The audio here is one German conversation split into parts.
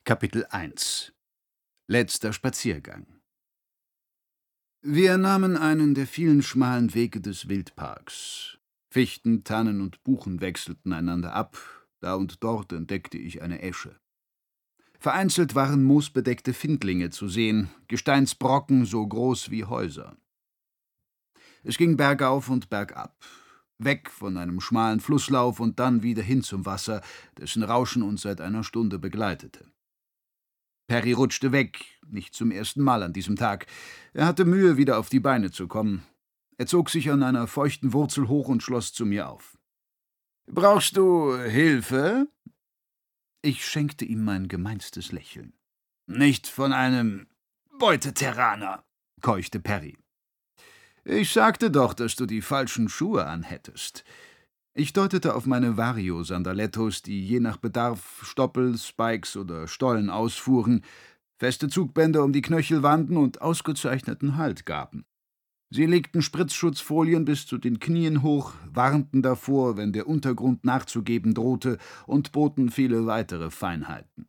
Kapitel 1 Letzter Spaziergang. Wir nahmen einen der vielen schmalen Wege des Wildparks. Fichten, Tannen und Buchen wechselten einander ab, da und dort entdeckte ich eine Esche. Vereinzelt waren moosbedeckte Findlinge zu sehen, Gesteinsbrocken so groß wie Häuser. Es ging bergauf und bergab, weg von einem schmalen Flusslauf und dann wieder hin zum Wasser, dessen Rauschen uns seit einer Stunde begleitete. Perry rutschte weg, nicht zum ersten Mal an diesem Tag. Er hatte Mühe, wieder auf die Beine zu kommen. Er zog sich an einer feuchten Wurzel hoch und schloss zu mir auf. »Brauchst du Hilfe?« Ich schenkte ihm mein gemeinstes Lächeln. »Nicht von einem Beuteterraner«, keuchte Perry. »Ich sagte doch, dass du die falschen Schuhe anhättest.« Ich deutete auf meine Vario-Sandalettos, die je nach Bedarf Stoppel, Spikes oder Stollen ausfuhren, feste Zugbänder um die Knöchel wanden und ausgezeichneten Halt gaben. Sie legten Spritzschutzfolien bis zu den Knien hoch, warnten davor, wenn der Untergrund nachzugeben drohte, und boten viele weitere Feinheiten.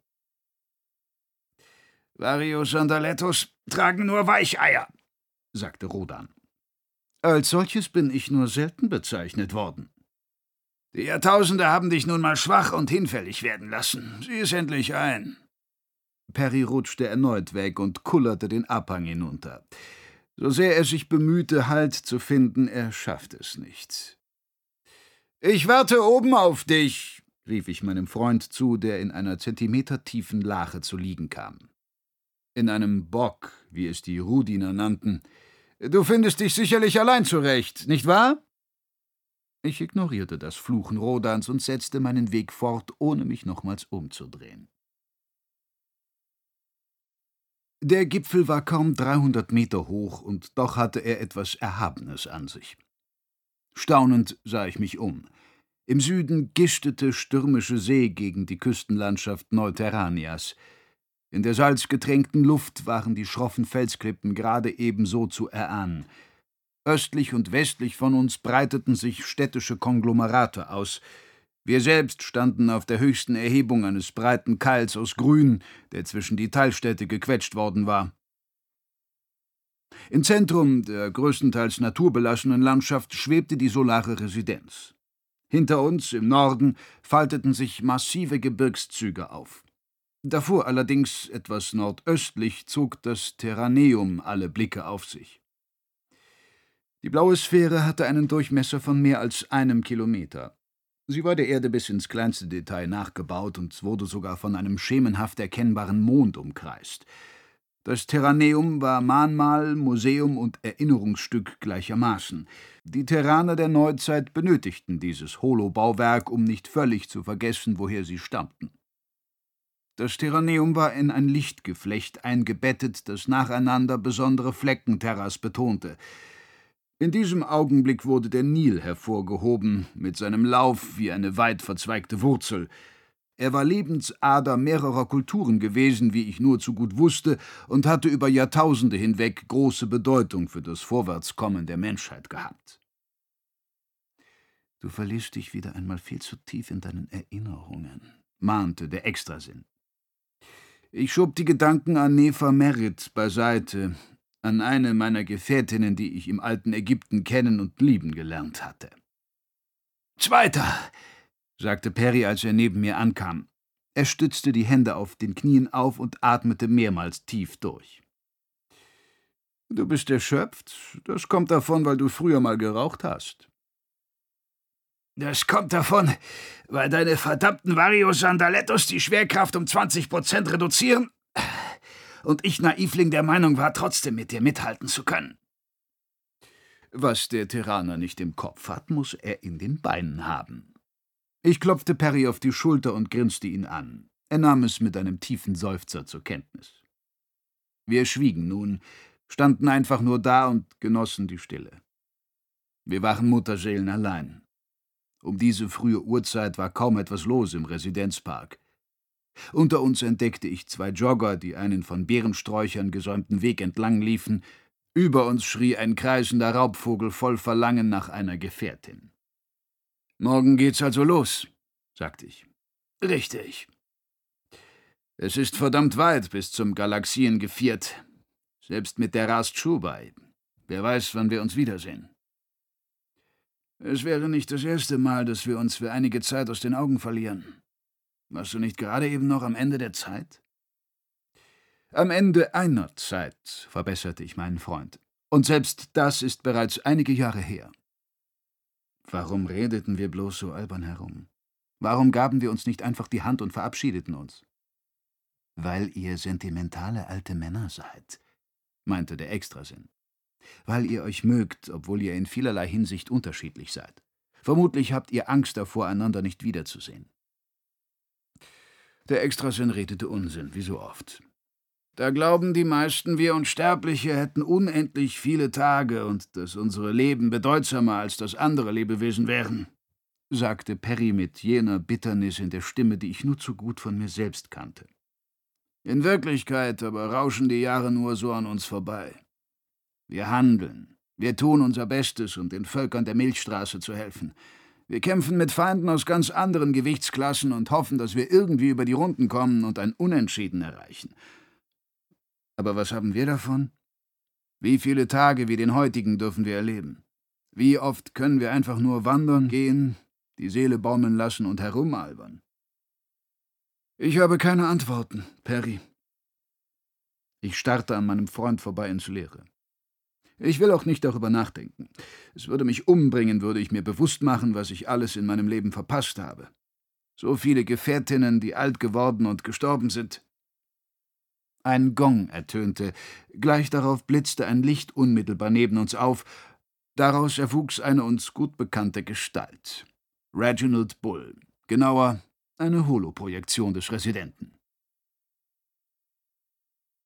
»Vario-Sandalettos tragen nur Weicheier«, sagte Rodan. »Als solches bin ich nur selten bezeichnet worden.« »Die Jahrtausende haben dich nun mal schwach und hinfällig werden lassen. Sieh es endlich ein.« Perry rutschte erneut weg und kullerte den Abhang hinunter. So sehr er sich bemühte, Halt zu finden, er schaffte es nicht. »Ich warte oben auf dich«, rief ich meinem Freund zu, der in einer zentimetertiefen Lache zu liegen kam. In einem Bock, wie es die Rudiner nannten. »Du findest dich sicherlich allein zurecht, nicht wahr?« Ich ignorierte das Fluchen Rodans und setzte meinen Weg fort, ohne mich nochmals umzudrehen. Der Gipfel war kaum 300 Meter hoch, und doch hatte er etwas Erhabenes an sich. Staunend sah ich mich um. Im Süden gischtete stürmische See gegen die Küstenlandschaft Neuterranias. In der salzgetränkten Luft waren die schroffen Felsklippen gerade ebenso zu erahnen. Östlich und westlich von uns breiteten sich städtische Konglomerate aus. Wir selbst standen auf der höchsten Erhebung eines breiten Keils aus Grün, der zwischen die Teilstädte gequetscht worden war. Im Zentrum der größtenteils naturbelassenen Landschaft schwebte die solare Residenz. Hinter uns, im Norden, falteten sich massive Gebirgszüge auf. Davor allerdings, etwas nordöstlich, zog das Terraneum alle Blicke auf sich. Die blaue Sphäre hatte einen Durchmesser von mehr als 1 Kilometer. Sie war der Erde bis ins kleinste Detail nachgebaut und wurde sogar von einem schemenhaft erkennbaren Mond umkreist. Das Terraneum war Mahnmal, Museum und Erinnerungsstück gleichermaßen. Die Terraner der Neuzeit benötigten dieses Holobauwerk, um nicht völlig zu vergessen, woher sie stammten. Das Terraneum war in ein Lichtgeflecht eingebettet, das nacheinander besondere Flecken Terras betonte. In diesem Augenblick wurde der Nil hervorgehoben, mit seinem Lauf wie eine weit verzweigte Wurzel. Er war Lebensader mehrerer Kulturen gewesen, wie ich nur zu gut wusste, und hatte über Jahrtausende hinweg große Bedeutung für das Vorwärtskommen der Menschheit gehabt. »Du verlierst dich wieder einmal viel zu tief in deinen Erinnerungen«, mahnte der Extrasinn. Ich schob die Gedanken an Nefer Merit beiseite, an eine meiner Gefährtinnen, die ich im alten Ägypten kennen und lieben gelernt hatte. »Zweiter«, sagte Perry, als er neben mir ankam. Er stützte die Hände auf den Knien auf und atmete mehrmals tief durch. »Du bist erschöpft? Das kommt davon, weil du früher mal geraucht hast.« »Das kommt davon, weil deine verdammten Vario-Sandalettos die Schwerkraft um 20% reduzieren und ich Naivling der Meinung war, trotzdem mit dir mithalten zu können.« Was der Terraner nicht im Kopf hat, muss er in den Beinen haben. Ich klopfte Perry auf die Schulter und grinste ihn an. Er nahm es mit einem tiefen Seufzer zur Kenntnis. Wir schwiegen nun, standen einfach nur da und genossen die Stille. Wir waren Mutterseelen allein. Um diese frühe Uhrzeit war kaum etwas los im Residenzpark. Unter uns entdeckte ich 2 Jogger, die einen von Beerensträuchern gesäumten Weg entlang liefen. Über uns schrie ein kreisender Raubvogel voll Verlangen nach einer Gefährtin. »Morgen geht's also los«, sagte ich. »Richtig.« Es ist verdammt weit bis zum Galaxiengeviert. Selbst mit der Rast Schubai. Wer weiß, wann wir uns wiedersehen. Es wäre nicht das erste Mal, dass wir uns für einige Zeit aus den Augen verlieren. Warst du nicht gerade eben noch am Ende der Zeit? Am Ende einer Zeit, verbesserte ich meinen Freund. Und selbst das ist bereits einige Jahre her. Warum redeten wir bloß so albern herum? Warum gaben wir uns nicht einfach die Hand und verabschiedeten uns? Weil ihr sentimentale alte Männer seid, meinte der Extrasinn. Weil ihr euch mögt, obwohl ihr in vielerlei Hinsicht unterschiedlich seid. Vermutlich habt ihr Angst davor, einander nicht wiederzusehen. Der Extrasinn redete Unsinn, wie so oft. Da glauben die meisten, wir Unsterbliche hätten unendlich viele Tage und dass unsere Leben bedeutsamer als das andere Lebewesen wären, sagte Perry mit jener Bitternis in der Stimme, die ich nur zu gut von mir selbst kannte. In Wirklichkeit aber rauschen die Jahre nur so an uns vorbei. Wir handeln, wir tun unser Bestes, um den Völkern der Milchstraße zu helfen. Wir kämpfen mit Feinden aus ganz anderen Gewichtsklassen und hoffen, dass wir irgendwie über die Runden kommen und ein Unentschieden erreichen. Aber was haben wir davon? Wie viele Tage wie den heutigen dürfen wir erleben? Wie oft können wir einfach nur wandern, gehen, die Seele baumeln lassen und herumalbern? Ich habe keine Antworten, Perry. Ich starrte an meinem Freund vorbei ins Leere. Ich will auch nicht darüber nachdenken. Es würde mich umbringen, würde ich mir bewusst machen, was ich alles in meinem Leben verpasst habe. So viele Gefährtinnen, die alt geworden und gestorben sind. Ein Gong ertönte, gleich darauf blitzte ein Licht unmittelbar neben uns auf. Daraus erwuchs eine uns gut bekannte Gestalt. Reginald Bull, genauer eine Holoprojektion des Residenten.